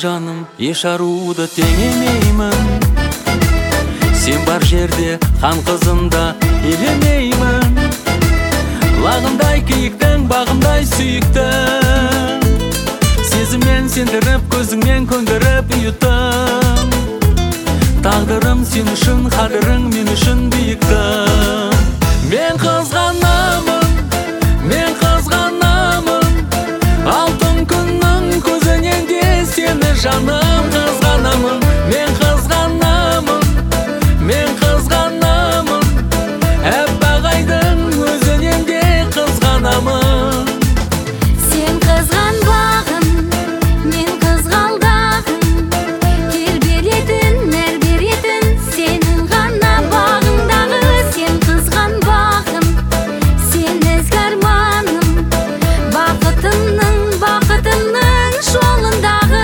жаным, еш аруды теңемеймін. Сен бар жерде хан қызында елемеймін. Лағындай киіктің, бағындай сүйіктің. Сезіммен сендіріп, көзіңмен көндіріп ұйыттым. Тағдырым сен үшін, қадірің мен үшін биіктің. Мен қызғанамын, мен қызғанамын. Алтын күннің көзінен де сені жаным қызғанамын. Мен қызғанамын, мен қызғанамын. Әппақ айдың өзінен де қызғанамын. Сен қызғанбағын, мен қызғалдағын. Тербелетін, нәр беретін сенің ғана бағындағы. Сен қызғанбағын, сен ізгі арманым. Бақытымның, бақытымның жолындағы.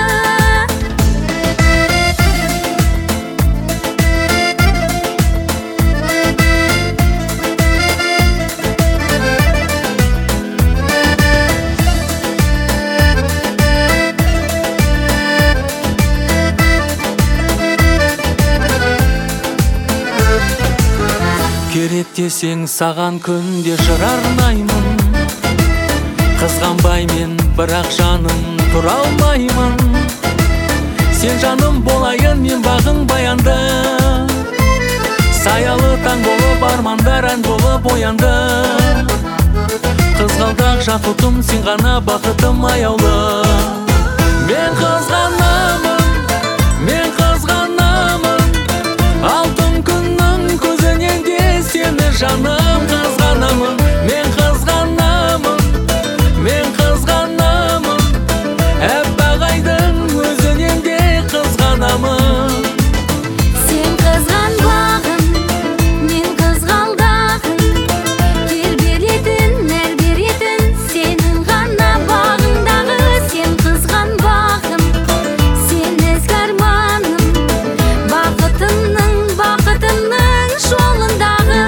Керек десең саған күнде жыр арнаймын. Қызғанбай мен бірақ жаным тұра алмаймын. Сен жаным болайын, мен бағың баянды. Саялы таң болып армандар ән болып оянды. Қызғалдақ жақұтым, сен ғана бақытым аяулы. Мен қызғанамын, мен қызғанамын. Алтын күннің көзінен де сені жаным қызғанамын. Мен қызғанамын, мен қызғанамын. Әппақ айдың өзінен де қызғанамын. Сен қызғанбағын, мен қызғалдағын. Тербелетін, нәр беретін сенің ғана бағындағы. Сен қызғанбағын, сен ізгі арманым. Бақытымның, бақытымның жолындағы.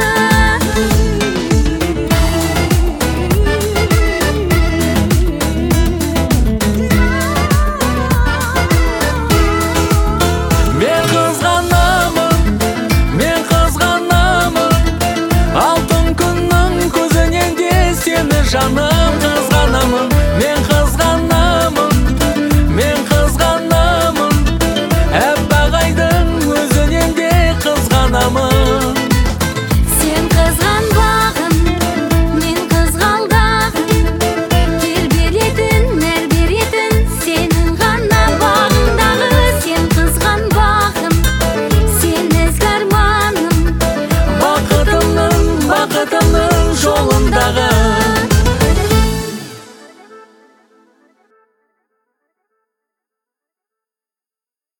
Мен қызғанамын, мен қызғанамын. Алтын күннің көзінен де сені жаным қызғанамын. Мен қызғанамын, мен қызғанамын. Әппақ айдың өзінен де қызғанамын. Сен қызғанбағын, мен қызғалдағын. Тербелетін, нәр беретін сенің ғана бағындағы. Сен қызғанбағын, сен ізгі арманым. Бақытымның, бақытымның жолындағы.